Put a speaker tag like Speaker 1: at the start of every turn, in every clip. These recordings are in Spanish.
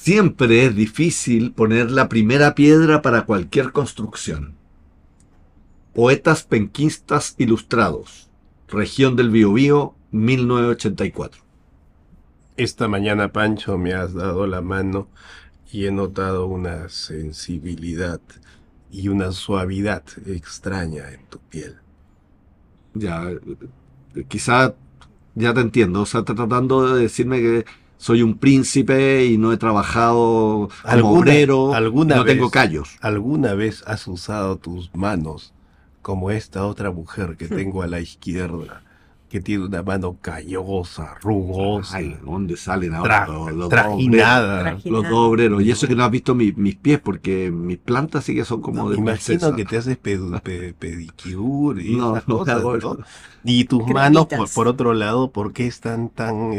Speaker 1: Siempre es difícil poner la primera piedra para cualquier construcción. Poetas penquistas ilustrados. Región del Biobío, 1984.
Speaker 2: Esta mañana, Pancho, me has dado la mano y he notado una sensibilidad y una suavidad extraña en tu piel.
Speaker 1: Ya, quizá ya te entiendo. O sea, está tratando de decirme que soy un príncipe y no he trabajado como obrero y no tengo callos.
Speaker 2: ¿Alguna vez has usado tus manos como esta otra mujer que tengo a la izquierda, que tiene una mano callosa, rugosa,
Speaker 1: Ay, ¿dónde salen ahora los
Speaker 2: trajinada?
Speaker 1: Los dos obreros. Y eso que no has visto mis pies, porque mis plantas sí que son como
Speaker 2: No,
Speaker 1: de
Speaker 2: imagino
Speaker 1: princesa.
Speaker 2: que te haces pedicure y
Speaker 1: No,
Speaker 2: esas
Speaker 1: no
Speaker 2: cosas,
Speaker 1: hago
Speaker 2: ¿no?
Speaker 1: eso.
Speaker 2: Y tus manos,
Speaker 3: Cremitas.
Speaker 2: por otro lado, ¿por qué están tan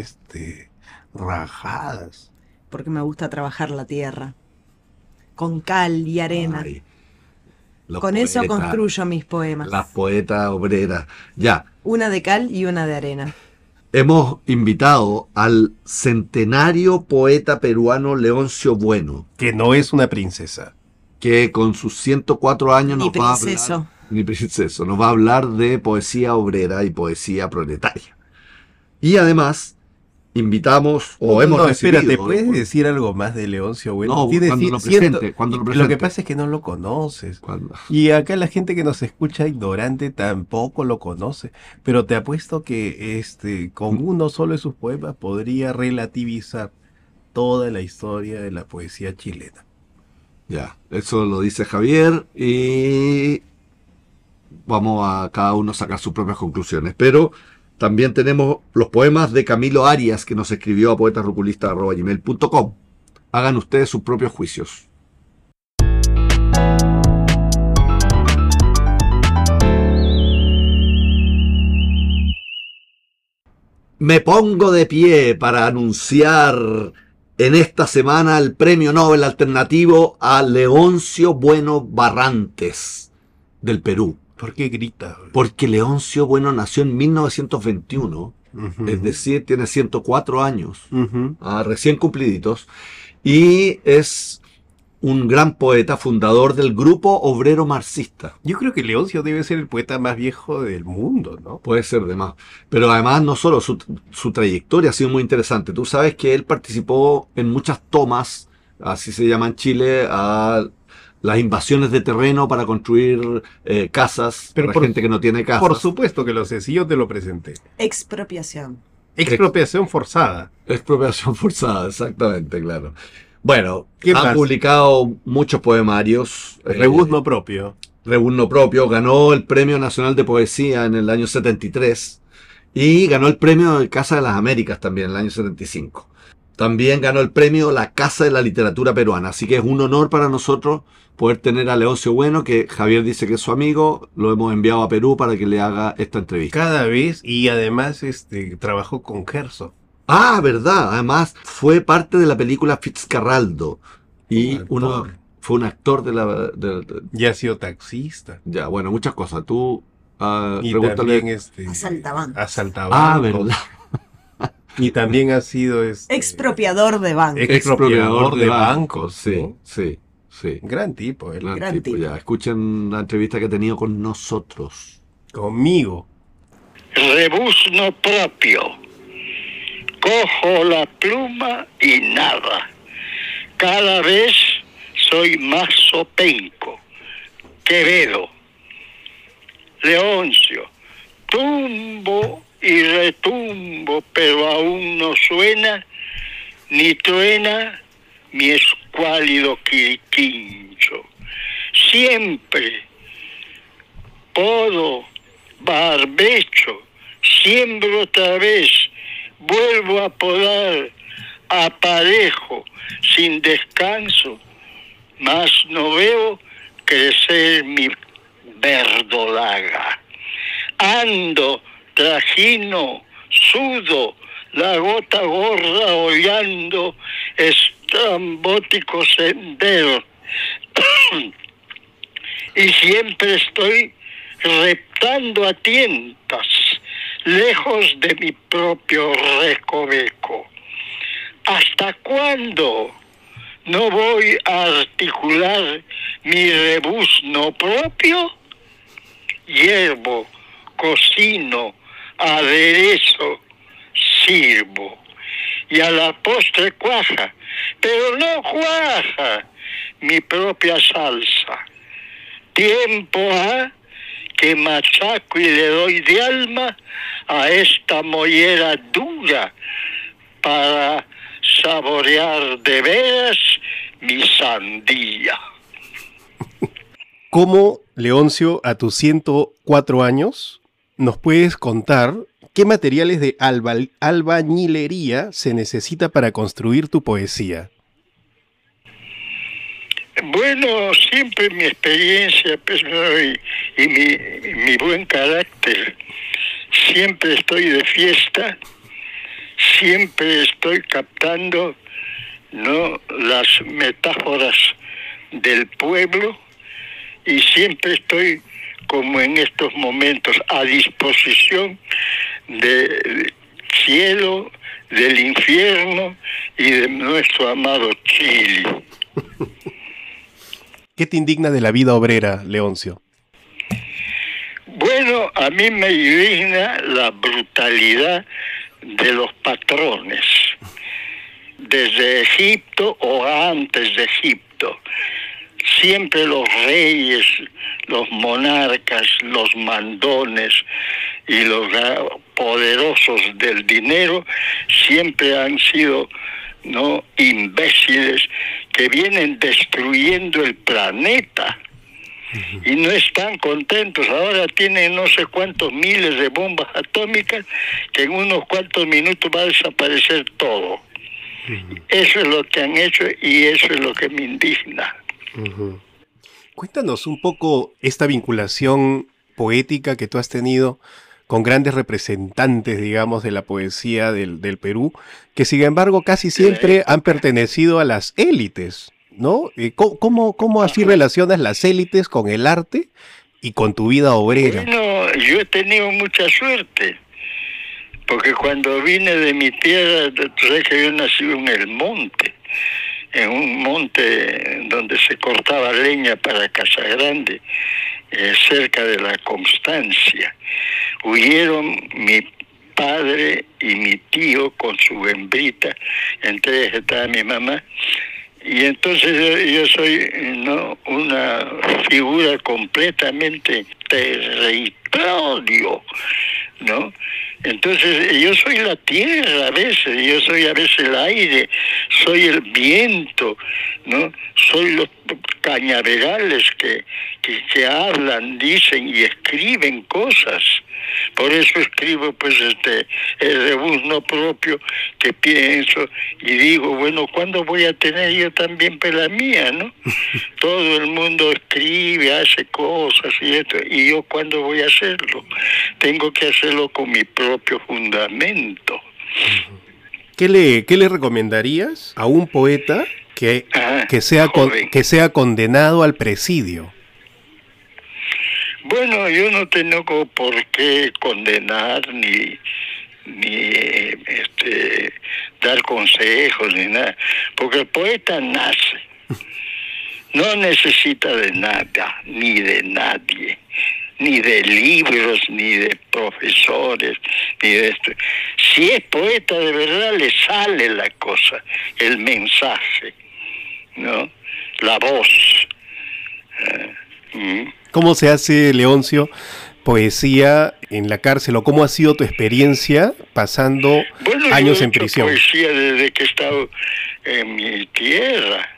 Speaker 2: rajadas?
Speaker 3: Porque me gusta trabajar la tierra. Con cal y arena.
Speaker 1: Ay, los
Speaker 3: Con eso
Speaker 1: poetas,
Speaker 3: construyo mis poemas.
Speaker 1: las poetas obreras. Ya,
Speaker 3: Una de cal y una de arena.
Speaker 1: hemos invitado al centenario poeta peruano Leoncio Bueno,
Speaker 2: Que no es una princesa.
Speaker 1: que con sus 104 años
Speaker 3: Ni
Speaker 1: nos va a
Speaker 3: princeso.
Speaker 1: hablar, ni princeso, nos va a hablar de poesía obrera y poesía proletaria. Y además invitamos, o hemos
Speaker 2: espérate,
Speaker 1: recibido,
Speaker 2: ¿puedes decir algo más de Leoncio Bueno?
Speaker 1: No, cuando lo presente,
Speaker 2: Lo que pasa es que no lo conoces.
Speaker 1: Cuando-
Speaker 2: Y acá la gente que nos escucha ignorante tampoco lo conoce. Pero te apuesto que con uno solo de sus poemas podría relativizar toda la historia de la poesía chilena.
Speaker 1: Ya, eso lo dice Javier y vamos a cada uno sacar sus propias conclusiones. Pero también tenemos los poemas de Camilo Arias, que nos escribió a poetasruculista@gmail.com. Hagan ustedes sus propios juicios. Me pongo de pie para anunciar en esta semana el Premio Nobel Alternativo a Leoncio Bueno Barrantes, del Perú.
Speaker 2: ¿Por qué grita?
Speaker 1: Porque Leoncio Bueno nació en 1921,
Speaker 2: Ujú.
Speaker 1: es decir, tiene 104 años,
Speaker 2: Ujú.
Speaker 1: recién cumpliditos, y es un gran poeta, fundador del Grupo Obrero Marxista.
Speaker 2: Yo creo que Leoncio debe ser el poeta más viejo del mundo, ¿no?
Speaker 1: Puede ser de más. Pero además no solo, su trayectoria ha sido muy interesante. Tú sabes que él participó en muchas tomas, así se llama en Chile, a las invasiones de terreno para construir casas
Speaker 2: Pero
Speaker 1: para gente que no tiene casas.
Speaker 2: Por supuesto que lo sé, si yo te lo presenté.
Speaker 3: Expropiación.
Speaker 2: Expropiación forzada.
Speaker 1: Expropiación forzada, exactamente, claro. Bueno,
Speaker 2: ¿Qué
Speaker 1: ha
Speaker 2: más?
Speaker 1: publicado muchos poemarios.
Speaker 2: Rebuzno propio.
Speaker 1: Rebuzno propio, ganó el Premio Nacional de Poesía en el año 73 y ganó el Premio de Casa de las Américas también en el año 75. También ganó el premio La Casa de la Literatura Peruana, así que es un honor para nosotros poder tener a Leoncio Bueno, que Javier dice que es su amigo, lo hemos enviado a Perú para que le haga esta entrevista.
Speaker 2: Cada vez, y además trabajó con Herzog.
Speaker 1: Ah, verdad, además fue parte de la película Fitzcarraldo y fue un actor de la...
Speaker 2: Ya ha sido taxista.
Speaker 1: Ya, bueno, muchas cosas. Tú
Speaker 2: Y
Speaker 1: pregúntale...
Speaker 2: también
Speaker 3: Asaltabancos.
Speaker 2: asaltabancos.
Speaker 1: Verdad.
Speaker 2: Y también ha sido
Speaker 3: Expropiador de bancos.
Speaker 1: Expropiador de
Speaker 2: bancos.
Speaker 1: Sí,
Speaker 2: ¿no?
Speaker 1: sí, sí.
Speaker 2: Gran tipo, él.
Speaker 1: Gran tipo. Ya, escuchen la entrevista que ha tenido con nosotros.
Speaker 2: Conmigo.
Speaker 4: Rebuzno propio. Cojo la pluma y nada. Cada vez soy más sopenco. Quevedo. Leoncio. Tumbo y retumbo, pero aún no suena, ni truena mi escuálido quirquincho. Siempre podo, barbecho, siembro otra vez, vuelvo a podar, aparejo, sin descanso, mas no veo crecer mi verdolaga. Ando, trajino, sudo, la gota gorda hollando estrambótico sendero. Y siempre estoy reptando a tientas, lejos de mi propio recoveco. ¿Hasta cuándo? no voy a articular mi rebuzno propio, hiervo, cocino, aderezo, sirvo, y a la postre cuaja, pero no cuaja mi propia salsa. Tiempo ha que machaco y le doy de alma a esta mollera dura para saborear de veras mi sandía.
Speaker 2: ¿Cómo, Leoncio, a tus 104 años, nos puedes contar qué materiales de albañilería se necesita para construir tu poesía?
Speaker 4: Bueno, siempre mi experiencia pues, ¿no? y mi buen carácter. Siempre estoy de fiesta, siempre estoy captando, ¿no?, las metáforas del pueblo, y siempre estoy, como en estos momentos, a disposición del cielo, del infierno y de nuestro amado Chile.
Speaker 2: ¿Qué te indigna de la vida obrera, Leoncio?
Speaker 4: Bueno, a mí me indigna la brutalidad de los patrones, desde Egipto o antes de Egipto. Siempre los reyes, los monarcas, los mandones y los poderosos del dinero siempre han sido, ¿no?, imbéciles que vienen destruyendo el planeta. Y no están contentos. Ahora tienen no sé cuántos miles de bombas atómicas que en unos cuantos minutos va a desaparecer todo. Eso es lo que han hecho y eso es lo que me indigna.
Speaker 2: Cuéntanos un poco esta vinculación poética que tú has tenido con grandes representantes, digamos, de la poesía del Perú, que sin embargo casi siempre han pertenecido a las élites, ¿no? ¿Cómo así relacionas las élites con el arte y con tu vida obrera?
Speaker 4: Bueno, yo he tenido mucha suerte, porque cuando vine de mi tierra, tú sabes que yo nací en el monte, en un monte donde se cortaba leña para Casa Grande, cerca de la Constancia. Huyeron mi padre y mi tío con su hembrita, entre ellas estaba mi mamá, y entonces yo soy, ¿no?, una figura completamente territorio, ¿no? Entonces yo soy la tierra a veces, yo soy a veces el aire, soy el viento, ¿no? Soy los cañaverales que hablan, dicen y escriben cosas. Por eso escribo pues el rebuzno propio que pienso y digo, bueno, ¿cuándo voy a tener yo también pues la mía, no? Todo el mundo escribe, hace cosas y esto, y yo ¿cuándo voy a hacerlo? Tengo que hacerlo con mi propio fundamento.
Speaker 2: ¿Qué le recomendarías a un poeta que sea condenado al presidio?
Speaker 4: Bueno, yo no tengo por qué condenar ni dar consejos ni nada, porque el poeta nace, no necesita de nada, ni de nadie, ni de libros, ni de profesores, ni de esto. Si es poeta de verdad, le sale la cosa, el mensaje, ¿no? La voz.
Speaker 2: ¿Cómo se hace, Leoncio, poesía en la cárcel, o cómo ha sido tu experiencia pasando años en prisión?
Speaker 4: Bueno, yo he hecho poesía desde que he estado en mi tierra.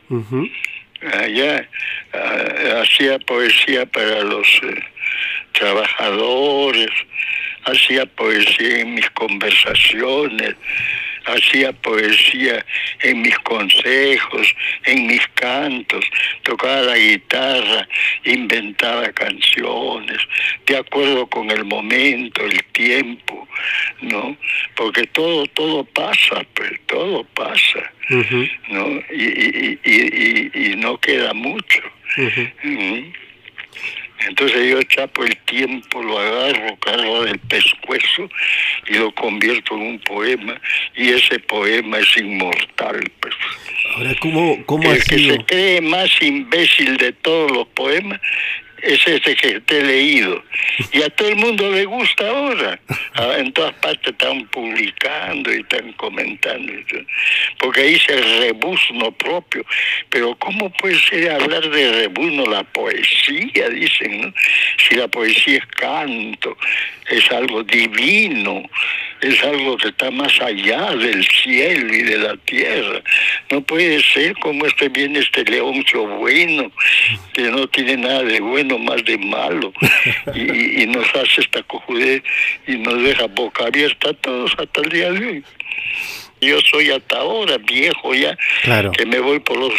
Speaker 4: Allá hacía poesía para los trabajadores, hacía poesía en mis conversaciones, hacía poesía en mis consejos, en mis cantos, tocaba la guitarra, inventaba canciones, de acuerdo con el momento, el tiempo, ¿no? Porque todo pasa, pues, todo pasa, ¿no? Y no queda mucho. Entonces yo chapo el tiempo, lo agarro, cargo del pescuezo y lo convierto en un poema, y ese poema es inmortal, pues.
Speaker 2: Ahora, ¿cómo ha
Speaker 4: El que
Speaker 2: sido?
Speaker 4: se cree más imbécil de todos los poemas es ese que te he leído. Y a todo el mundo le gusta ahora. En todas partes están publicando y están comentando. Porque ahí se rebuzno propio. Pero ¿cómo puede ser hablar de rebuzno la poesía? Dicen, ¿no? Si la poesía es canto, es algo divino, es algo que está más allá del cielo y de la tierra. No puede ser como viene este Leoncio Bueno, que no tiene nada de bueno, más de malo, y nos hace esta cojudez y nos deja boca abierta a todos hasta el día de hoy. Yo soy hasta ahora viejo ya,
Speaker 2: Claro.
Speaker 4: que me voy por los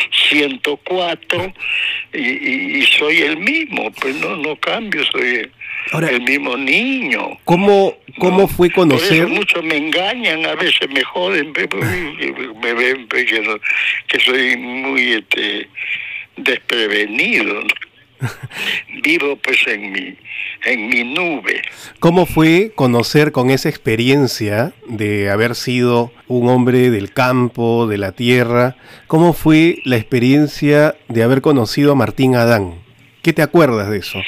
Speaker 4: 104 y soy el mismo, pues no cambio, soy
Speaker 2: Ahora,
Speaker 4: el mismo niño.
Speaker 2: ¿Cómo
Speaker 4: No,
Speaker 2: fue
Speaker 4: por
Speaker 2: conocer?
Speaker 4: eso muchos me engañan, a veces me joden, me ven que soy muy desprevenido, ¿no? Vivo pues en mi nube.
Speaker 2: ¿Cómo fue conocer con esa experiencia de haber sido un hombre del campo, de la tierra? ¿Cómo fue la experiencia de haber conocido a Martín Adán? ¿Qué te acuerdas de eso?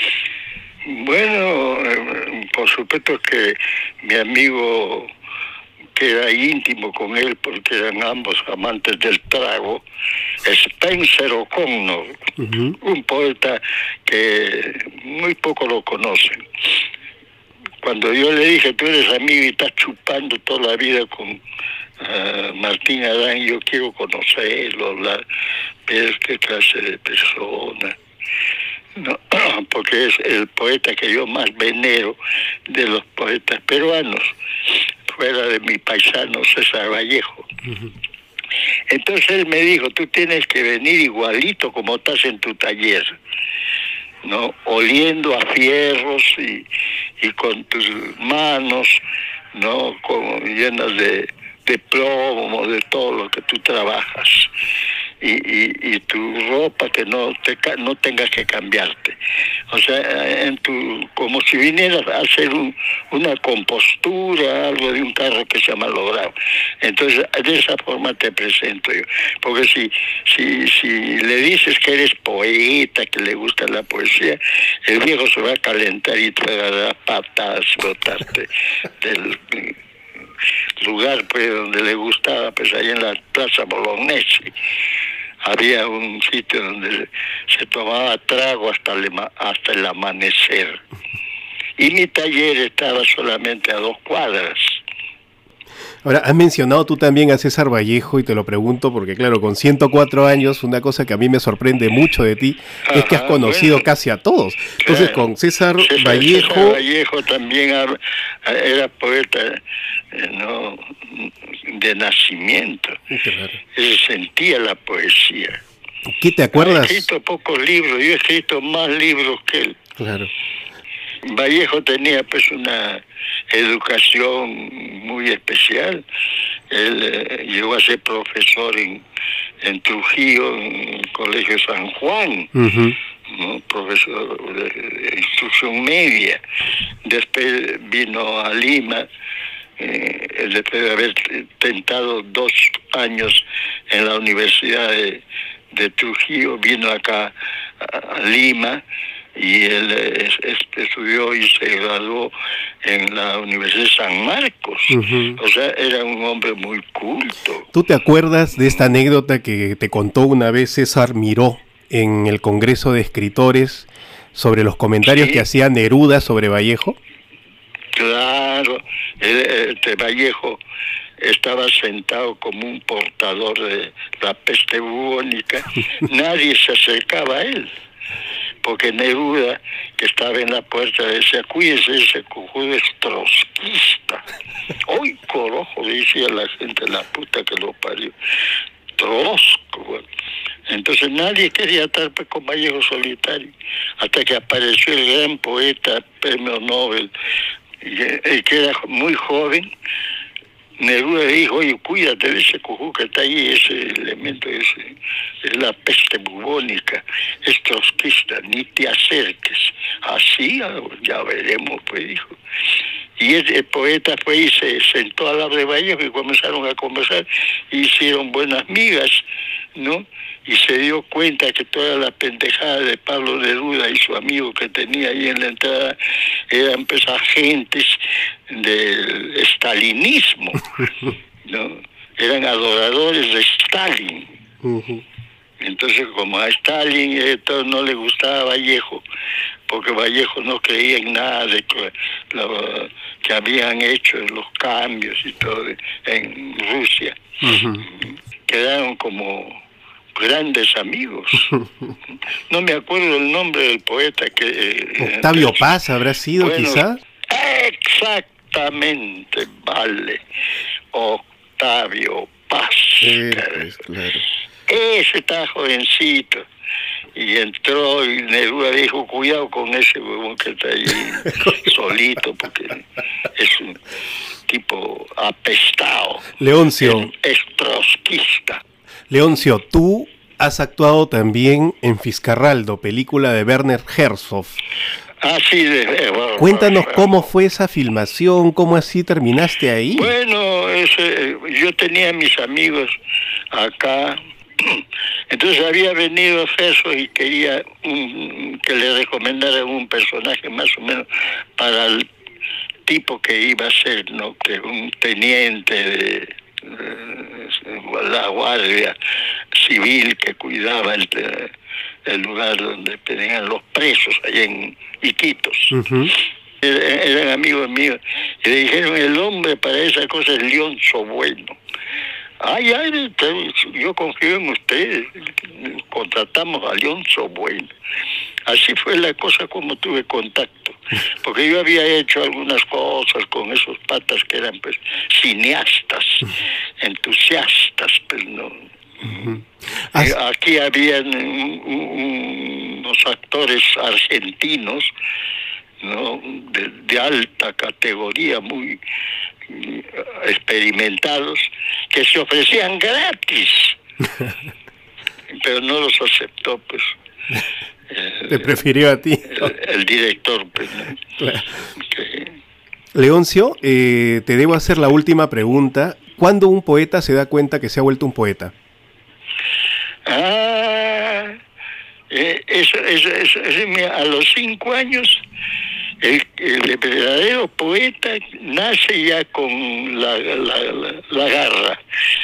Speaker 4: Bueno, por supuesto que mi amigo, que era íntimo con él porque eran ambos amantes del trago, Spencer O'Connor, un poeta que muy poco lo conocen. Cuando yo le dije, tú eres amigo y estás chupando toda la vida con Martín Adán, yo quiero conocerlo, hablar, ver qué clase de persona. No, porque es el poeta que yo más venero de los poetas peruanos, fuera de mi paisano César Vallejo. Entonces él me dijo, tú tienes que venir igualito como estás en tu taller, ¿no? Oliendo a fierros y con tus manos, ¿no? Como llenas de plomo, de todo lo que tú trabajas. Y tu ropa que no tengas que cambiarte. O sea, como si vinieras a hacer una compostura, algo de un carro que se ha malogrado. Entonces, de esa forma te presento yo. Porque si le dices que eres poeta, que le gusta la poesía, el viejo se va a calentar y te va a dar patadas, botarte del lugar pues donde le gustaba, pues ahí en la Plaza Bolognesi. Había un sitio donde se tomaba trago hasta el amanecer. Y mi taller estaba solamente a 2 cuadras.
Speaker 2: Ahora, has mencionado tú también a César Vallejo y te lo pregunto porque, claro, con 104 años, una cosa que a mí me sorprende mucho de ti es que has conocido casi a todos. Entonces, con César
Speaker 4: Vallejo también era poeta, ¿no? De nacimiento.
Speaker 2: Claro.
Speaker 4: Él sentía la poesía.
Speaker 2: ¿Qué te acuerdas?
Speaker 4: Ha escrito pocos libros, yo he escrito más libros que él.
Speaker 2: Claro.
Speaker 4: Vallejo tenía pues una educación muy especial. Él llegó a ser profesor en Trujillo, en el Colegio San Juan, ¿no? Profesor de instrucción media. Después vino a Lima, después de haber tentado 2 años en la Universidad de Trujillo, vino acá a Lima, y él estudió y se graduó en la Universidad de San Marcos. O sea, era un hombre muy culto.
Speaker 2: ¿Tú te acuerdas de esta anécdota que te contó una vez César Miró en el Congreso de Escritores sobre los comentarios que hacía Neruda sobre Vallejo?
Speaker 4: Claro, Vallejo estaba sentado como un portador de la peste bubónica. Nadie se acercaba a él, porque Neruda, que estaba en la puerta, decía, cuídese, ese cojudo es trotskista. ¡Uy, corojo! Decía la gente, la puta que lo parió. Trotsko, bueno. Entonces nadie quería estar pues, con Vallejo solitario, hasta que apareció el gran poeta, premio Nobel, que era muy joven, Neruda dijo, oye, cuídate de ese cujú que está ahí, ese elemento, ese, es la peste bubónica, es trotskista, ni te acerques. Así, ya veremos, pues dijo. Y el poeta fue y se sentó al lado de Vallejo y comenzaron a conversar, y hicieron buenas migas, ¿no? Y se dio cuenta que toda la pendejada de Pablo Neruda y su amigo que tenía ahí en la entrada eran pues agentes del estalinismo, ¿no? Eran adoradores de Stalin. Entonces, como a Stalin esto no le gustaba a Vallejo, porque Vallejo no creía en nada de que habían hecho los cambios y todo en Rusia. Quedaron como grandes amigos. No me acuerdo el nombre del poeta que...
Speaker 2: Octavio Paz habrá sido,
Speaker 4: bueno,
Speaker 2: quizá.
Speaker 4: Exactamente, vale. Octavio Paz.
Speaker 2: Pues, claro.
Speaker 4: Ese está jovencito. Y entró y Neruda dijo, cuidado con ese huevón que está ahí solito, porque es un tipo apestado.
Speaker 2: Leoncio.
Speaker 4: Es trotskista.
Speaker 2: Leoncio, tú has actuado también en Fiscarraldo, película de Werner Herzog.
Speaker 4: Ah, sí.
Speaker 2: Cuéntanos cómo fue esa filmación, cómo así terminaste ahí.
Speaker 4: Bueno, yo tenía mis amigos acá, entonces había venido Herzog y quería que le recomendara un personaje más o menos para el tipo que iba a ser, ¿no? Que un teniente de la Guardia Civil que cuidaba el lugar donde tenían los presos, allá en Iquitos. Eran amigos míos. Y le dijeron, el hombre para esa cosa es Leoncio Bueno. Ay, yo confío en ustedes. Contratamos a Leoncio Bueno. Así fue la cosa como tuve contacto. Porque yo había hecho algunas cosas con esos patas que eran pues cineastas, entusiastas, pues no. Aquí habían unos actores argentinos, ¿no? de alta categoría, muy experimentados, que se ofrecían gratis, pero no los aceptó, pues.
Speaker 2: Te prefirió a ti.
Speaker 4: El director, pues, ¿no?
Speaker 2: Claro. Leoncio, te debo hacer la última pregunta. ¿Cuándo un poeta se da cuenta que se ha vuelto un poeta?
Speaker 4: A los 5 años, el verdadero poeta nace ya con la garra.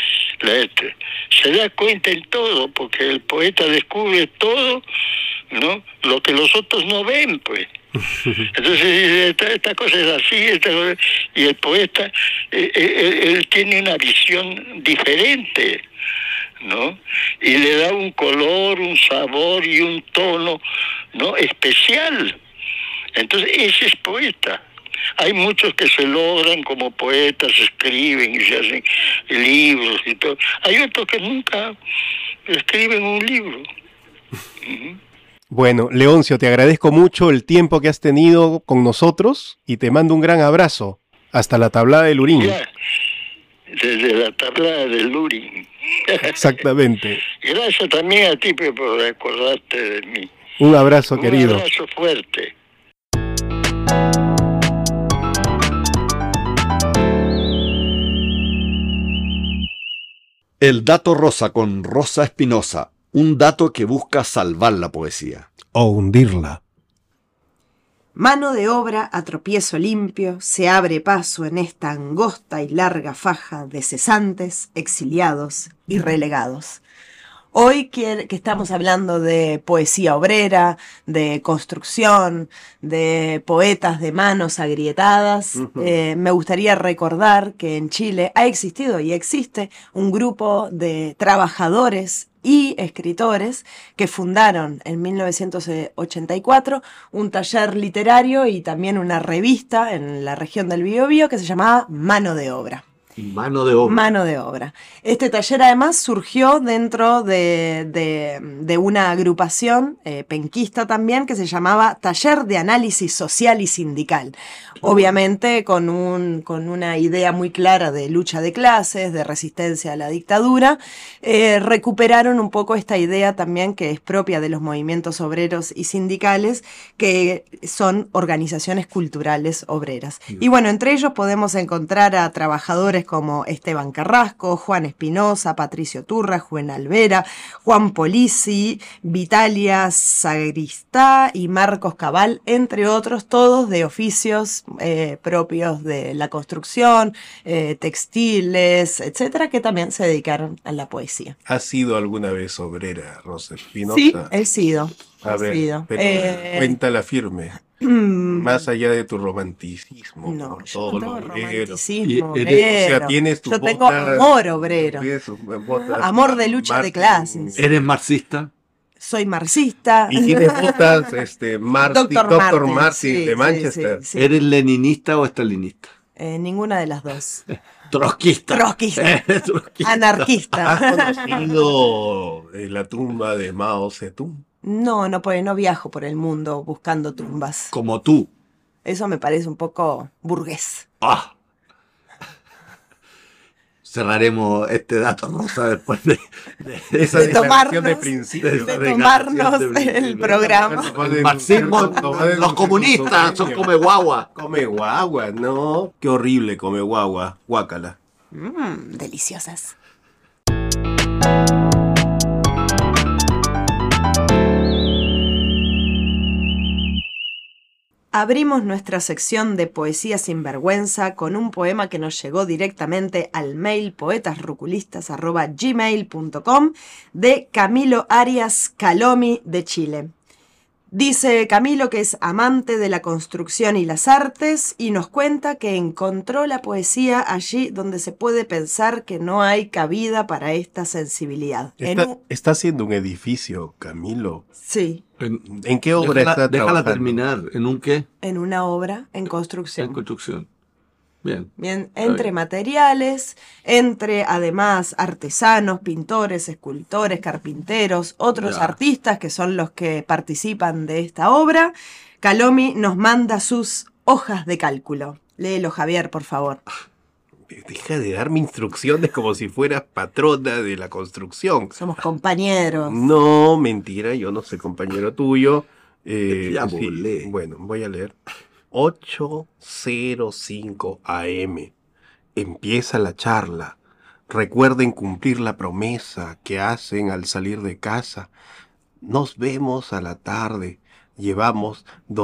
Speaker 4: Se da cuenta en todo, porque el poeta descubre todo, ¿no? Lo que los otros no ven, pues. Entonces esta cosa es así, y el poeta él tiene una visión diferente, ¿no? Y le da un color, un sabor y un tono, ¿no? especial. Entonces ese es poeta. Hay muchos que se logran como poetas, escriben y se hacen libros y todo. Hay otros que nunca escriben un libro.
Speaker 2: Bueno, Leoncio, te agradezco mucho el tiempo que has tenido con nosotros y te mando un gran abrazo. Hasta la tablada del Lurín.
Speaker 4: Ya, desde la tablada del Lurín.
Speaker 2: Exactamente.
Speaker 4: Gracias también a ti por recordarte de mí.
Speaker 2: Un abrazo, querido.
Speaker 4: Un abrazo fuerte.
Speaker 1: El dato rosa con Rosa Espinosa, un dato que busca salvar la poesía.
Speaker 2: O hundirla.
Speaker 3: Mano de obra a tropiezo limpio se abre paso en esta angosta y larga faja de cesantes, exiliados y relegados. Hoy que estamos hablando de poesía obrera, de construcción, de poetas de manos agrietadas, me gustaría recordar que en Chile ha existido y existe un grupo de trabajadores y escritores que fundaron en 1984 un taller literario y también una revista en la región del Biobío que se llamaba Mano de Obra.
Speaker 1: Mano de obra.
Speaker 3: Mano de obra. Este taller además surgió dentro de una agrupación penquista también que se llamaba Taller de Análisis Social y Sindical. Obviamente con una idea muy clara de lucha de clases, de resistencia a la dictadura, recuperaron un poco esta idea también que es propia de los movimientos obreros y sindicales, que son organizaciones culturales obreras. Y bueno, entre ellos podemos encontrar a trabajadores como Esteban Carrasco, Juan Espinosa, Patricio Turra, Juvenal Vera, Juan Polisi, Vitalia Sagristá y Marcos Cabal, entre otros, todos de oficios propios de la construcción, textiles, etcétera, que también se dedicaron a la poesía.
Speaker 2: ¿Has sido alguna vez obrera, Rosa Espinosa?
Speaker 3: Sí, he sido.
Speaker 2: A ver,
Speaker 3: sido.
Speaker 2: pero cuéntala firme. Más allá de tu romanticismo,
Speaker 3: No,
Speaker 2: por
Speaker 3: yo
Speaker 2: todo
Speaker 3: no
Speaker 2: lo
Speaker 3: tengo
Speaker 2: obrero.
Speaker 3: romanticismo
Speaker 1: Y-
Speaker 3: obrero.
Speaker 2: o sea, tienes tus
Speaker 3: Yo tengo
Speaker 2: botas-
Speaker 3: amor obrero.
Speaker 2: Tienes tus botas
Speaker 3: Amor de lucha de
Speaker 2: Martin-
Speaker 3: clases.
Speaker 1: ¿Eres marxista?
Speaker 3: Soy marxista.
Speaker 2: Y tienes botas Dr. Martin
Speaker 3: sí,
Speaker 2: de
Speaker 3: sí,
Speaker 2: Manchester.
Speaker 3: sí, sí.
Speaker 1: ¿Eres leninista o estalinista?
Speaker 3: Ninguna de las dos.
Speaker 1: Trotskista.
Speaker 3: Trotskista.
Speaker 1: Eres trotskista.
Speaker 3: Anarquista.
Speaker 2: ¿Has conocido la tumba de Mao Zedong?
Speaker 3: No, porque no viajo por el mundo buscando tumbas.
Speaker 1: Como tú.
Speaker 3: Eso me parece un poco burgués.
Speaker 1: Ah. Cerraremos este dato, Rosa, después de
Speaker 2: Esa
Speaker 3: De
Speaker 2: declaración de
Speaker 3: tomarnos-
Speaker 2: principio.
Speaker 3: de tomarnos el programa.
Speaker 1: El marxismo, los comunistas son come guagua.
Speaker 2: Come guagua, no. Qué horrible come guagua. Guácala.
Speaker 3: Deliciosas. Abrimos nuestra sección de poesía sin vergüenza con un poema que nos llegó directamente al mail poetasruculistas@gmail.com de Camilo Arias Calomi de Chile. Dice Camilo que es amante de la construcción y las artes y nos cuenta que encontró la poesía allí donde se puede pensar que no hay cabida para esta sensibilidad.
Speaker 2: Está haciendo un edificio, Camilo.
Speaker 3: Sí,
Speaker 2: ¿En qué obra está
Speaker 1: Déjala
Speaker 2: trabajando?
Speaker 1: terminar. ¿En un qué?
Speaker 3: en una obra en
Speaker 1: En
Speaker 3: construcción.
Speaker 1: construcción. Bien.
Speaker 3: Bien,
Speaker 1: bien.
Speaker 3: entre materiales, entre además artesanos, pintores, escultores, carpinteros, otros
Speaker 1: Ya.
Speaker 3: artistas que son los que participan de esta obra. Calomi nos manda sus hojas de cálculo. Léelo, Javier, por favor.
Speaker 2: Deja de darme instrucciones como si fueras patrona de la construcción.
Speaker 3: Somos compañeros.
Speaker 2: No, mentira, yo no soy compañero tuyo.
Speaker 1: Ya, pues, lee.
Speaker 2: Bueno, voy a leer. 8:05 AM. Empieza la charla. Recuerden cumplir la promesa que hacen al salir de casa. Nos vemos a la tarde. Llevamos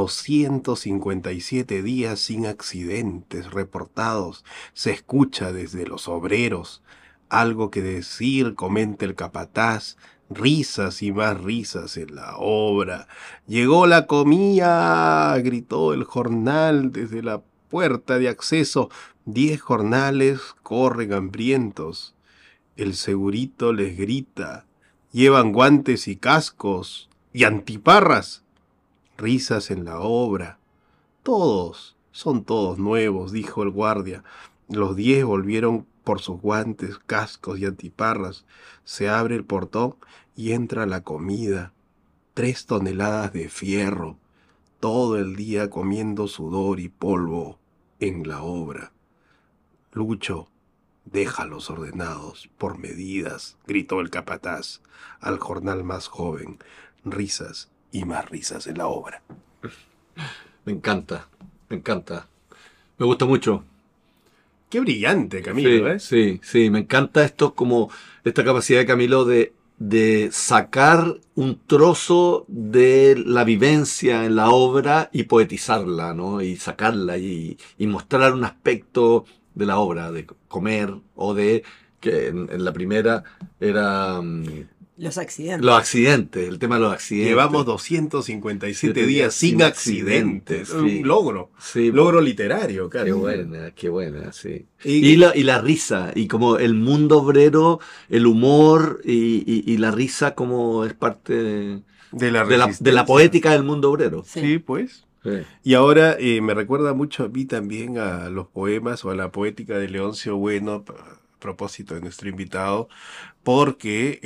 Speaker 2: 257 días sin accidentes reportados. Se escucha desde los obreros. Algo que decir, comenta el capataz. Risas y más risas en la obra. Llegó la comida, gritó el jornal desde la puerta de acceso. 10 jornales corren hambrientos. El segurito les grita. Llevan guantes y cascos y antiparras. Risas en la obra. Son todos nuevos, dijo el guardia. Los 10 volvieron por sus guantes, cascos y antiparras. Se abre el portón y entra la comida. 3 toneladas de fierro. Todo el día comiendo sudor y polvo en la obra. Lucho, déjalos ordenados por medidas, gritó el capataz al jornal más joven. Risas y más risas en la obra.
Speaker 1: Me encanta. Me encanta. Me gusta mucho.
Speaker 2: Qué brillante, Camilo,
Speaker 1: Sí, me encanta esto, como esta capacidad de Camilo de sacar un trozo de la vivencia en la obra y poetizarla, ¿no? Y sacarla y mostrar un aspecto de la obra, de comer o de, que en la primera era
Speaker 3: Los accidentes.
Speaker 1: los accidentes, el tema de los accidentes.
Speaker 2: Llevamos 257 días sin accidentes.
Speaker 1: sí.
Speaker 2: Un logro.
Speaker 1: Sí,
Speaker 2: Logro literario, claro.
Speaker 1: qué buena, sí.
Speaker 2: Y-
Speaker 1: Y la risa, y como el mundo obrero, el humor y la risa como es parte
Speaker 2: De la
Speaker 1: de la
Speaker 2: resistencia.
Speaker 1: poética del mundo obrero.
Speaker 3: Sí.
Speaker 2: Sí, pues.
Speaker 1: Sí.
Speaker 2: Y ahora me recuerda mucho a mí también a los poemas o a la poética de Leoncio Bueno, a propósito de nuestro invitado, porque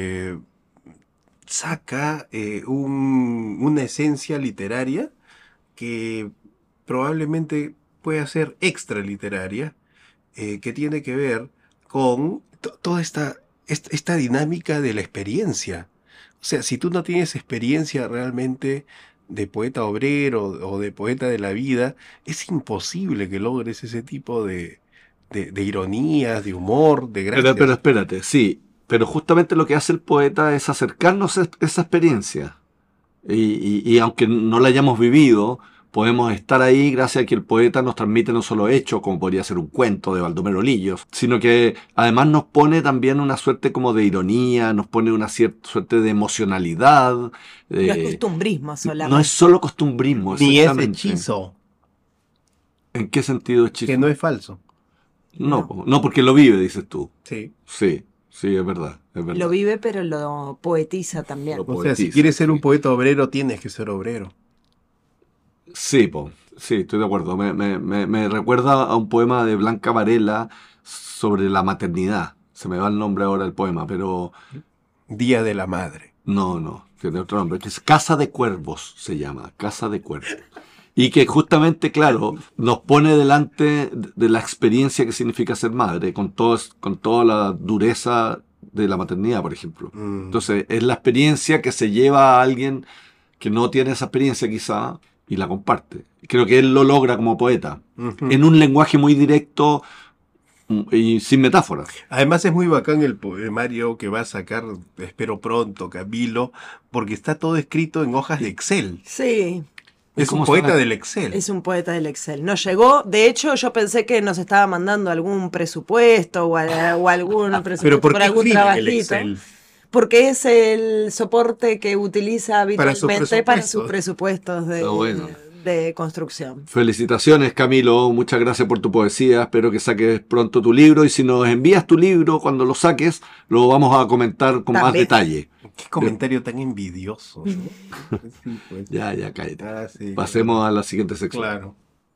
Speaker 2: saca una esencia literaria que probablemente pueda ser extraliteraria, que tiene que ver con toda esta dinámica de la experiencia. O sea, si tú no tienes experiencia realmente de poeta obrero o de poeta de la vida, es imposible que logres ese tipo de ironías, de humor, de gracia.
Speaker 1: Pero espérate, sí, pero justamente lo que hace el poeta es acercarnos a esa experiencia. Y aunque no la hayamos vivido, podemos estar ahí gracias a que el poeta nos transmite no solo hechos, como podría ser un cuento de Baldomero Lillos, sino que además nos pone también una suerte como de ironía, nos pone una cierta suerte de emocionalidad.
Speaker 3: No es costumbrismo solamente.
Speaker 1: No es solo costumbrismo,
Speaker 2: Ni es
Speaker 1: exactamente.
Speaker 2: hechizo,
Speaker 1: ¿En qué sentido hechizo?
Speaker 2: que no es falso.
Speaker 1: No, porque lo vive, dices tú.
Speaker 2: Sí.
Speaker 1: Sí, es verdad, es verdad.
Speaker 3: Lo vive, pero lo poetiza también.
Speaker 1: Lo
Speaker 2: O sea, si
Speaker 1: poetiza,
Speaker 2: quieres ser un
Speaker 1: sí.
Speaker 2: poeta obrero, tienes que ser obrero.
Speaker 1: Sí, sí, estoy de acuerdo. Me recuerda a un poema de Blanca Varela sobre la maternidad. Se me va el nombre ahora del poema, pero
Speaker 2: Día de la Madre.
Speaker 1: no, tiene otro nombre, que es Casa de Cuervos, se llama, Casa de Cuervos. Y que justamente, claro, nos pone delante de la experiencia que significa ser madre, con toda la dureza de la maternidad, por ejemplo. Entonces, es la experiencia que se lleva a alguien que no tiene esa experiencia quizá y la comparte. Creo que él lo logra como poeta, en un lenguaje muy directo y sin metáforas.
Speaker 2: Además es muy bacán el poemario que va a sacar, espero pronto, Camilo, porque está todo escrito en hojas de Excel.
Speaker 3: Sí,
Speaker 2: Es un
Speaker 1: ¿Cómo
Speaker 2: poeta
Speaker 1: suena?
Speaker 2: del Excel.
Speaker 3: es un poeta del Excel. No llegó, de hecho yo pensé que nos estaba mandando algún presupuesto o algún presupuesto
Speaker 2: Pero ¿por qué
Speaker 3: algún
Speaker 2: escribe en el
Speaker 3: trabajito.
Speaker 2: Excel?
Speaker 3: Porque es el soporte que utiliza
Speaker 2: Para sus
Speaker 3: habitualmente para sus
Speaker 2: presupuestos.
Speaker 3: presupuestos
Speaker 1: Ah, bueno.
Speaker 3: de construcción.
Speaker 1: Felicitaciones, Camilo. Muchas gracias por tu poesía. Espero que saques pronto tu libro. Y si nos envías tu libro, cuando lo saques, lo vamos a comentar con más
Speaker 3: También.
Speaker 1: detalle.
Speaker 2: Qué comentario tan envidioso, ¿no? Sí, pues.
Speaker 1: Ya, cállate.
Speaker 2: Ah, sí,
Speaker 1: Pasemos a la siguiente sección.
Speaker 2: Claro.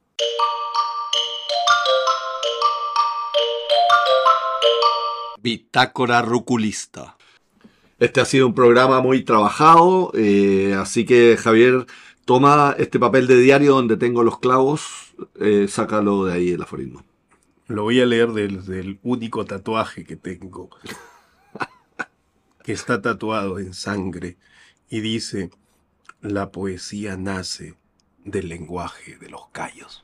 Speaker 1: Bitácora Ruculista. Este ha sido un programa muy trabajado, así que Javier, toma este papel de diario donde tengo los clavos, sácalo de ahí el aforismo.
Speaker 2: Lo voy a leer del único tatuaje que tengo, que está tatuado en sangre, y dice: la poesía nace del lenguaje de los callos.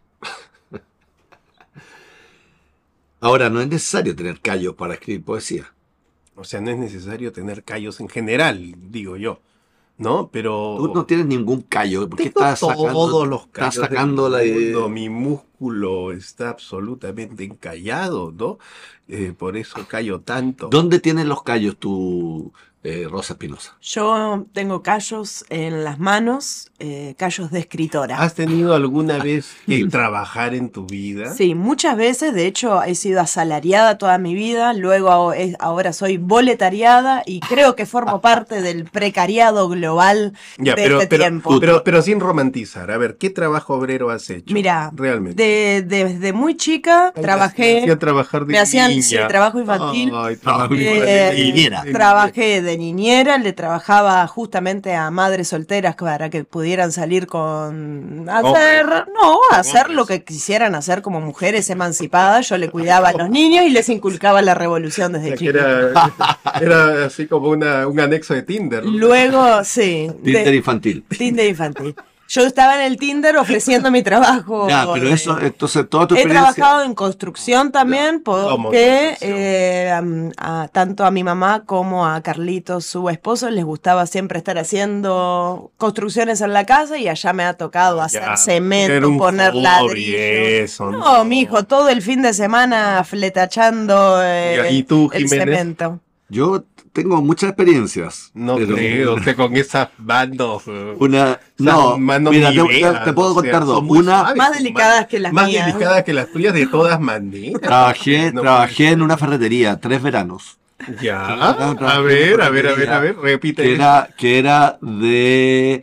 Speaker 1: Ahora, no es necesario tener callos para escribir poesía.
Speaker 2: O sea, no es necesario tener callos en general, digo yo, ¿no? Pero
Speaker 1: Tú no tienes ningún callo. ¿Por qué
Speaker 2: tengo
Speaker 1: estás sacando,
Speaker 2: todos los
Speaker 1: estás
Speaker 2: callos
Speaker 1: sacando
Speaker 2: del
Speaker 1: la idea?
Speaker 2: mundo. Mi músculo está absolutamente encallado, ¿no? Por eso callo tanto.
Speaker 1: ¿Dónde tienes los callos tú, Rosa Espinosa?
Speaker 3: Yo tengo callos en las manos, callos de escritora.
Speaker 2: ¿Has tenido alguna vez que trabajar en tu vida?
Speaker 3: Sí, muchas veces, de hecho he sido asalariada toda mi vida, luego ahora soy boletariada y creo que formo parte del precariado global
Speaker 2: Ya,
Speaker 3: de este tiempo.
Speaker 2: pero sin romantizar. A ver, ¿qué trabajo obrero has hecho?
Speaker 3: Mira,
Speaker 2: realmente.
Speaker 3: desde muy chica trabajé,
Speaker 2: Hacía trabajar de
Speaker 3: me hacían
Speaker 2: niña.
Speaker 3: sí, trabajo infantil.
Speaker 2: Ay, trabajo
Speaker 3: Eh,
Speaker 2: infantil.
Speaker 1: niñera.
Speaker 3: Trabajé de niñera, le trabajaba justamente a madres solteras para que pudieran salir con hacer lo que quisieran hacer como mujeres emancipadas. Yo le cuidaba a los niños y les inculcaba la revolución
Speaker 2: O
Speaker 3: desde
Speaker 2: sea, que
Speaker 3: chica.
Speaker 2: era así como un anexo de Tinder. ¿no?
Speaker 3: Luego, sí,
Speaker 1: Tinder infantil.
Speaker 3: Tinder infantil. Yo estaba en el Tinder ofreciendo mi trabajo.
Speaker 1: Ya, pero eso, entonces toda tu
Speaker 3: He
Speaker 1: experiencia...
Speaker 3: trabajado en construcción también
Speaker 2: ¿Cómo
Speaker 3: porque
Speaker 2: construcción?
Speaker 3: tanto a mi mamá como a Carlitos, su esposo, les gustaba siempre estar haciendo construcciones en la casa y allá me ha tocado hacer
Speaker 2: Ya, era
Speaker 3: cemento,
Speaker 2: un
Speaker 3: poner
Speaker 2: hobby
Speaker 3: ladrillo.
Speaker 2: eso,
Speaker 3: No, mijo, todo el fin de semana fletachando
Speaker 2: ¿Y tú,
Speaker 3: el
Speaker 2: Jiménez?
Speaker 3: cemento.
Speaker 1: Yo tengo muchas experiencias.
Speaker 2: No
Speaker 1: pero-
Speaker 2: creo, usted con esas manos.
Speaker 1: No,
Speaker 2: manos
Speaker 1: mira, te
Speaker 2: nivelas,
Speaker 1: puedo
Speaker 2: o sea,
Speaker 1: contar dos.
Speaker 2: son muy
Speaker 1: Una,
Speaker 2: suaves,
Speaker 3: Más
Speaker 2: tus
Speaker 3: delicadas
Speaker 2: manos.
Speaker 3: que las
Speaker 2: Más
Speaker 3: mías.
Speaker 2: delicadas que las tuyas de todas maneras.
Speaker 1: trabajé en una ferretería 3 veranos.
Speaker 2: Ya,
Speaker 1: Trabajé
Speaker 2: a ver,
Speaker 1: en una ferretería
Speaker 2: repite.
Speaker 1: que era de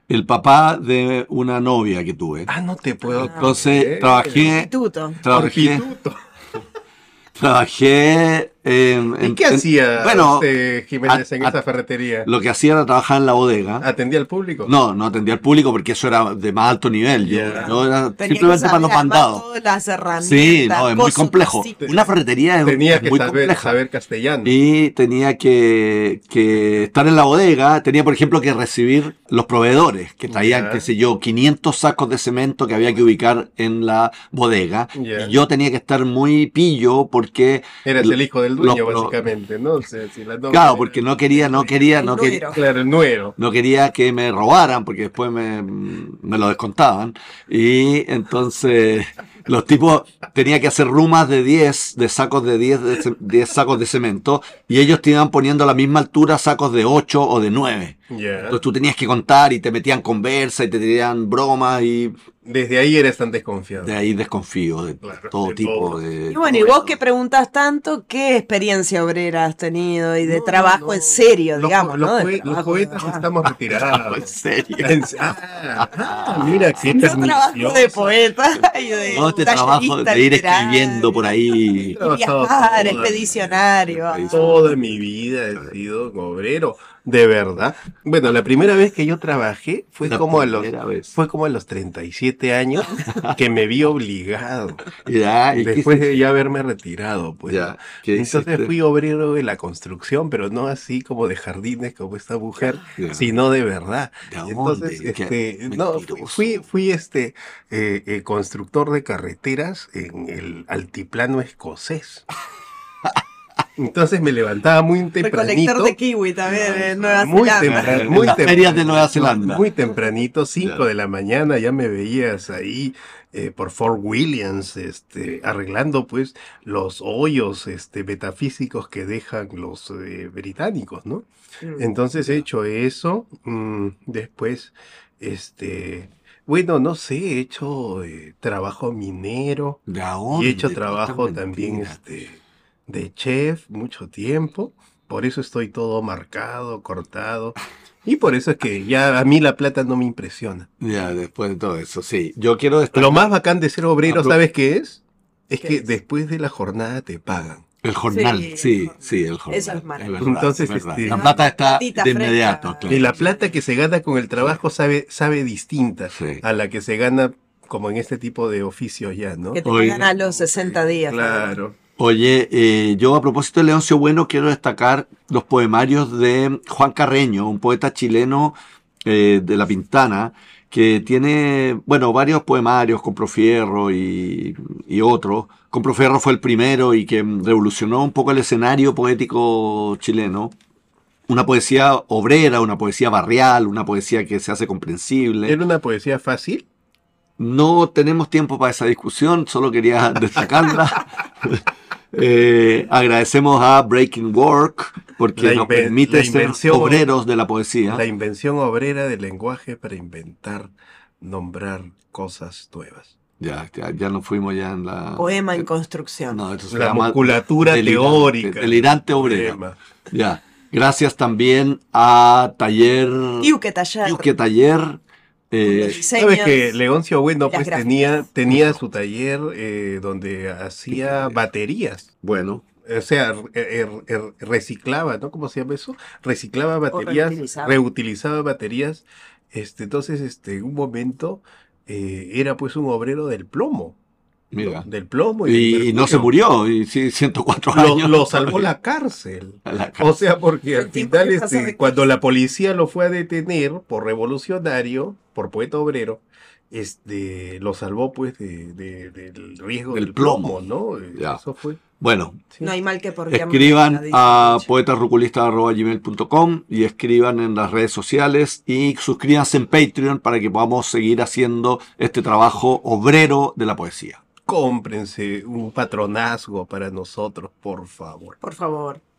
Speaker 1: el papá de una novia que tuve.
Speaker 2: Ah, no te puedo
Speaker 1: Entonces
Speaker 2: creer.
Speaker 3: Instituto.
Speaker 1: trabajé
Speaker 2: ¿Y qué hacía
Speaker 1: bueno,
Speaker 2: Jiménez en
Speaker 1: a-
Speaker 2: esa ferretería?
Speaker 1: lo que hacía era trabajar en la bodega.
Speaker 2: ¿Atendía al público?
Speaker 1: No, no atendía al público porque eso era de más alto nivel.
Speaker 2: Ya.
Speaker 1: Yo era
Speaker 3: Tenía
Speaker 1: simplemente
Speaker 3: que
Speaker 1: para los
Speaker 3: saber, además,
Speaker 1: mandados.
Speaker 3: todas las herramientas.
Speaker 1: Sí, no, es muy
Speaker 3: cosas
Speaker 1: complejo.
Speaker 3: así.
Speaker 1: Una ferretería es
Speaker 2: Tenía que
Speaker 1: muy
Speaker 2: saber,
Speaker 1: compleja.
Speaker 2: saber castellano.
Speaker 1: Y tenía que estar en la bodega, tenía por ejemplo que recibir los proveedores que traían,
Speaker 2: Ya.
Speaker 1: qué sé yo, 500 sacos de cemento que había que ubicar en la bodega.
Speaker 2: Ya.
Speaker 1: Y yo tenía que estar muy pillo porque...
Speaker 2: Eras el hijo del dueño,
Speaker 1: los-
Speaker 2: básicamente, ¿no? O sea, si la novia
Speaker 1: Claro,
Speaker 2: era-
Speaker 1: porque no quería
Speaker 3: Nuero.
Speaker 2: Claro, el nuero.
Speaker 1: no quería que me robaran porque después me lo descontaban. Y entonces los tipos tenía que hacer rumas de 10, de sacos de 10 sacos de cemento, y ellos te iban poniendo a la misma altura sacos de 8 o de 9.
Speaker 2: Ya.
Speaker 1: Entonces tú tenías que contar y te metían conversa y te tirían bromas, y
Speaker 2: Desde ahí eres tan desconfiado.
Speaker 1: de ahí desconfío de
Speaker 2: Claro,
Speaker 1: todo
Speaker 2: de
Speaker 1: tipo
Speaker 2: todo.
Speaker 1: de...
Speaker 3: Y bueno, y vos que preguntas tanto, ¿qué experiencia obrera has tenido y de
Speaker 2: No,
Speaker 3: trabajo
Speaker 2: no.
Speaker 3: en serio,
Speaker 2: Los,
Speaker 3: digamos,
Speaker 2: los
Speaker 3: ¿no? De
Speaker 2: poe- los
Speaker 3: trabajo,
Speaker 2: poetas
Speaker 3: ¿verdad?
Speaker 2: estamos
Speaker 1: En
Speaker 2: retirados.
Speaker 1: serio.
Speaker 2: Mira qué
Speaker 3: Yo trabajo de
Speaker 2: perniciosa.
Speaker 3: poeta y de
Speaker 1: Todo este trabajo de ir escribiendo por ahí.
Speaker 3: Y viajar, expedicionario.
Speaker 2: Toda mi vida he sido obrero, de verdad. Bueno, la primera vez que yo trabajé fue
Speaker 1: La
Speaker 2: como a los
Speaker 1: primera vez.
Speaker 2: fue como a los 37 años que me vi obligado.
Speaker 1: Ya, ¿y qué
Speaker 2: Después de
Speaker 1: hiciste?
Speaker 2: ya haberme retirado, pues.
Speaker 1: Ya, ¿qué
Speaker 2: Entonces
Speaker 1: hiciste?
Speaker 2: fui obrero de la construcción, pero no así como de jardines como esta mujer,
Speaker 1: Ya.
Speaker 2: sino de verdad.
Speaker 1: ¿De dónde?
Speaker 2: Entonces,
Speaker 1: Qué
Speaker 2: no,
Speaker 1: mentiroso.
Speaker 2: fui constructor de carreteras en el altiplano escocés. Entonces me levantaba muy tempranito.
Speaker 3: Recolector de kiwi también en Nueva
Speaker 2: Muy
Speaker 3: Zelanda.
Speaker 2: temprano,
Speaker 1: En las ferias de Nueva Zelanda.
Speaker 2: Muy tempranito, 5
Speaker 1: Ya.
Speaker 2: de la mañana, ya me veías ahí por Fort Williams, arreglando pues los hoyos metafísicos que dejan los británicos, ¿no? Entonces he hecho eso, después, bueno, no sé, he hecho trabajo minero
Speaker 1: ¿De
Speaker 2: y
Speaker 1: dónde?
Speaker 2: he hecho
Speaker 1: Tanta
Speaker 2: trabajo también
Speaker 1: mentira.
Speaker 2: de chef mucho tiempo, por eso estoy todo marcado, cortado, y por eso es que ya a mí la plata no me impresiona.
Speaker 1: Ya, después de todo eso, sí. Yo quiero destacar
Speaker 2: Lo más bacán de ser obrero,
Speaker 1: Ah,
Speaker 2: ¿sabes qué es? Es
Speaker 3: ¿Qué
Speaker 2: que
Speaker 3: es?
Speaker 2: después de la jornada te pagan.
Speaker 1: el jornal.
Speaker 3: Sí,
Speaker 1: Sí, sí, el jornal.
Speaker 3: Eso es maravilloso.
Speaker 1: verdad,
Speaker 2: Entonces,
Speaker 1: es verdad.
Speaker 2: este-
Speaker 1: La plata está
Speaker 3: Platita
Speaker 1: de inmediato,
Speaker 3: fresca.
Speaker 1: claro.
Speaker 2: Y la plata que se gana con el trabajo sabe distinta
Speaker 1: Sí.
Speaker 2: a la que se gana como en este tipo de oficios ya, ¿no?
Speaker 3: Que te
Speaker 1: Oiga.
Speaker 3: pagan a los 60 días.
Speaker 2: Claro.
Speaker 1: Oye, yo a propósito de Leoncio Bueno quiero destacar los poemarios de Juan Carreño, un poeta chileno de La Pintana, que tiene, bueno, varios poemarios, Comprofierro y otros. Comprofierro fue el primero y que revolucionó un poco el escenario poético chileno. Una poesía obrera, una poesía barrial, una poesía que se hace comprensible.
Speaker 2: ¿Era una poesía fácil?
Speaker 1: No tenemos tiempo para esa discusión, solo quería destacarla. Agradecemos a Breaking Work porque
Speaker 2: La
Speaker 1: nos
Speaker 2: inven-
Speaker 1: permite
Speaker 2: la
Speaker 1: ser
Speaker 2: invención-
Speaker 1: obreros de la poesía.
Speaker 2: La invención obrera del lenguaje para inventar, nombrar cosas nuevas.
Speaker 1: Ya nos fuimos ya en la...
Speaker 3: Poema en construcción.
Speaker 1: No, esto se
Speaker 2: La
Speaker 1: llama
Speaker 2: musculatura
Speaker 1: delirante,
Speaker 2: teórica.
Speaker 1: delirante obrero.
Speaker 2: Poema.
Speaker 1: Ya. Gracias también a Taller...
Speaker 3: Yuque Tallar.
Speaker 1: Yuque Taller.
Speaker 3: Los diseños,
Speaker 2: Sabes que Leoncio Bueno
Speaker 3: las
Speaker 2: pues
Speaker 3: gráficas.
Speaker 2: tenía su taller donde hacía baterías.
Speaker 1: Bueno,
Speaker 2: O sea, reciclaba, ¿no? ¿Cómo se llama eso? Reciclaba baterías,
Speaker 3: reutilizaba.
Speaker 2: reutilizaba baterías. Entonces, en un momento era pues un obrero del plomo.
Speaker 1: mira.
Speaker 2: ¿no? Del plomo del
Speaker 1: Y no se
Speaker 2: mercurio.
Speaker 1: murió, y sí, 104
Speaker 2: Lo,
Speaker 1: años.
Speaker 2: lo salvó la cárcel.
Speaker 1: A la cárcel.
Speaker 2: O sea, porque al
Speaker 3: El tipo
Speaker 2: final,
Speaker 3: que pasa de
Speaker 2: cuando
Speaker 3: cárcel.
Speaker 2: la policía lo fue a detener por revolucionario, por poeta obrero, lo salvó pues del riesgo
Speaker 1: Del
Speaker 2: del plomo,
Speaker 1: plomo.
Speaker 2: ¿no?
Speaker 1: Ya.
Speaker 2: Eso fue.
Speaker 1: Bueno,
Speaker 3: No hay mal que por bien
Speaker 1: escriban
Speaker 3: venga, dice
Speaker 1: a
Speaker 3: el dicho.
Speaker 1: poetasruculistas@gmail.com y escriban en las redes sociales y suscríbanse en Patreon para que podamos seguir haciendo este trabajo obrero de la poesía.
Speaker 2: Cómprense un patronazgo para nosotros, por favor.
Speaker 3: Por favor.